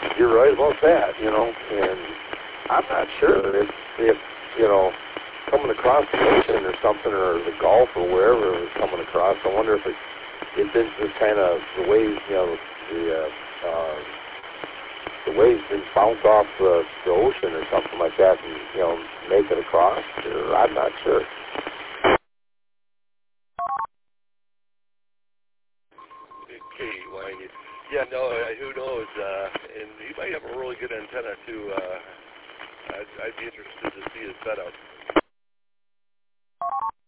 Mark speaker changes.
Speaker 1: you're right about that, and I'm not sure if coming across the ocean or something, or the Gulf or wherever it was coming across, I wonder if it didn't just kind of, the waves, the waves didn't bounce off the ocean or something like that and, make it across, or I'm not sure.
Speaker 2: Okay, well, yeah, no, who knows, and he might have a really good antenna too. I'd be interested to see his setup.